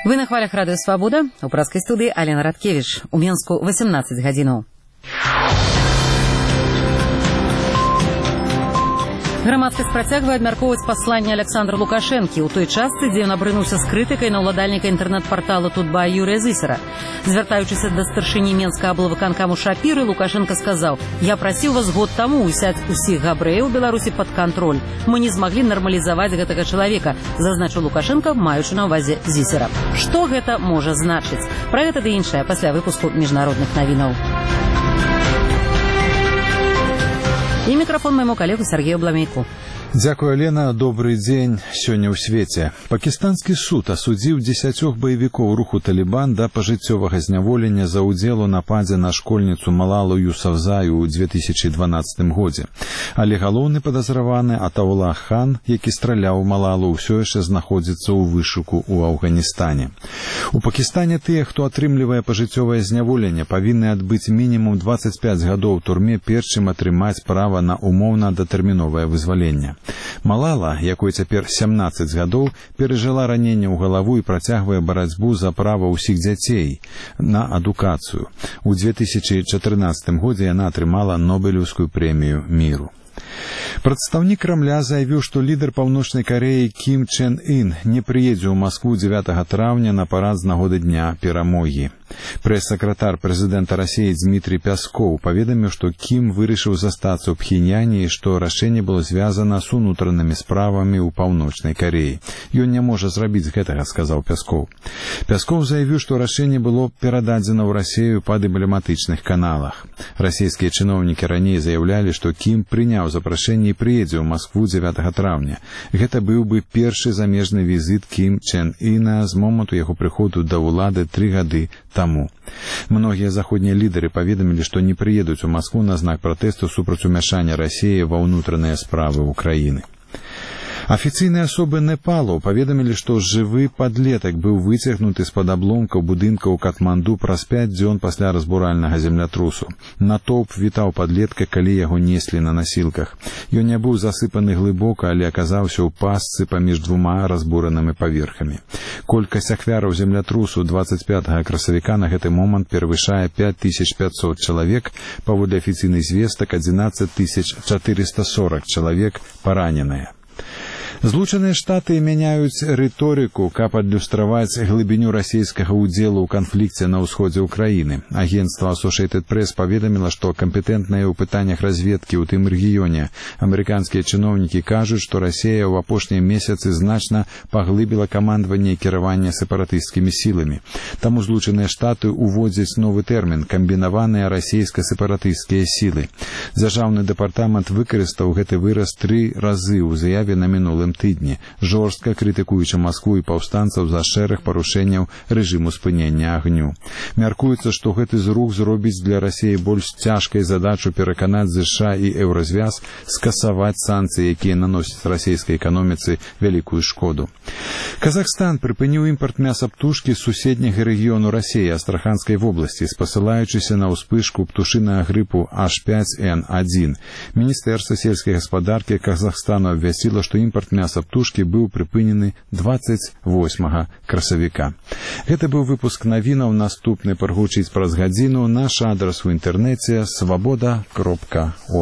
Вы на хвалях радыё «Свабода». У праскай студыі Алена Радкевіч. У Менску 18 гадзінаў. Грамадскасць працягвае абмяркоўваць пасланне Александра Лукашэнкі ў той частцы, дзе ён абрынуўся з крытыкай на ўладальніка інтэрнэт-партала «Тутба» Юрыя Зысера. Звяртаючыся да старшыні Менскага аблвыканкаму Шапіры, Лукашенко сказаў: «Я прасіў вас год таму ўзяць усіх габрэяў Беларусі пад кантроль. Мы не змаглі нармалізаваць гэтага чалавека», зазначыў Лукашенко, маючы на ўвазе Зысера. Што гэта можа значыць? Пра гэта ды іншае пасля выпуску міжнародных навінаў. І мікрафон майму калегу Сергею Бламейку. Дзякуй, Алена. Добрый дзень. Сёння ў свеце. Пакістанскі суд асудзіў 10 баевікоў руху «Талібан» да пажыццёвага зняволення за ўдзел у нападзе на школьніцу Малалу Юсафзай у 2012 годзе. Але галоўны падазраваны Атаула Хан, які страляў Малалу, ўсё яшчэ знаходзіцца ў вышуку ў Афганістане. У Пакістане тыя, хто атрымлівае пажыццёвае зняволенне, павінны адбыць мінімум 25 гадоў у турме, перш чым атрымаць права на умоўна датэрміновае вызваленне. Малала, якой цяпер 17 гадоў, перажыла раненне ў галаву і працягвае барацьбу за права ўсіх дзяцей на адукацыю. У 2014 годзе яна атрымала Нобелеўскую прэмію міру. Прадстаўнік Крамля заявіў, што лідар Паўночнай Карэі Кім Чен Ын не прыедзе ў Маскву 9 траўня на парад з нагоды Дня перамогі. Прэс-сакратар прэзідэнта Расіі Дмітрий Пяскоў паведаміў, што Кім вырашыў застацца ў Пхеньяне і што рашэнне было звязана з унутранымі справамі ў Паўночнай Карэі. Ён не можа зрабіць гэтага, сказаў Пяскоў. Пяскоў заявіў, што рашэнне было перададзена ў Расію па дыпламатычных каналах. Расійскія чыноўнікі раней заяўлялі, што Кім прыняў запрашэнне і прыедзе ў Маскву 9 траўня. Гэта быў бы першы замежны візіт Кім Чен Іна з моманту яго прыходу да ўлады 3 гады таму. Многія заходнія лідары паведамілі, што не прыедуць у Маскву на знак пратэсту супраць умяшання Расіі ва ўнутраныя справы ўкраіны. Афіцыйныя асобы Непалу паведамілі, што жывы падлетак быў выцягнуты з-пад абломкаў будынка ў Катманду праз 5 дзён пасля разбуральнага землятрусу. Натоўп вітаў падлетка, калі яго неслі на насілках. Ён не быў засыпаны глыбока, але аказаўся ў пастцы паміж 2 разбуранымі паверхамі. Колькасць ахвяраў землятрусу 25 красавіка на гэты момант перавышае 5500 чалавек, паводле афіцыйных звестак 11 440 чалавек параненыя. Злучаныя Штаты мяняюць рыторыку, каб адлюстраваць глыбіню расійскага ўдзелу ў канфлікце на ўсходзе ўкраіны. Агенцтва Associated Press паведаміла, што кампетэнтныя ў пытаннях разведкі ў тым рэгіёне амерыканскія чыноўнікі кажуць, што Расія ў апошнія месяцы значна паглыбіла камандаванне і кіраванне сепаратысцкімі сіламі. Таму Злучаныя Штаты ўводзяць новы тэрмін «камбінаваныя расійска-сепаратысцкія сілы». Дзяржаўны дэпартамент выкарыстаў гэты выраз 3 разы ў заяве на мінулым тыдні, жорстка крытыкуючы Маскву і паўстанцаў за шэраг парушэнняў рэжыму спынення агню. Мяркуецца, што гэты зрух зробіць для Расіі больш цяжкай задачу пераканаць ЗША і Еўразвяз скасаваць санкцыі, якія наносяць расійскай эканоміцы вялікую шкоду. Казахстан прыпыніў імпарт мяса птушкі з суседняга рэгіёну Расіі, Астраханскай вобласці, спасылаючыся на ўспышку птушынага грыпу H5N1. Міністэрства сельскай гаспадаркі Казахстану абвясціла, што імпарт мяса птушкі быў прыпынены 28 красавіка. Гэта быў выпуск навінаў. Наступны прагучыць праз гадзіну. Наш адрас у інтэрнэце свабода.орг.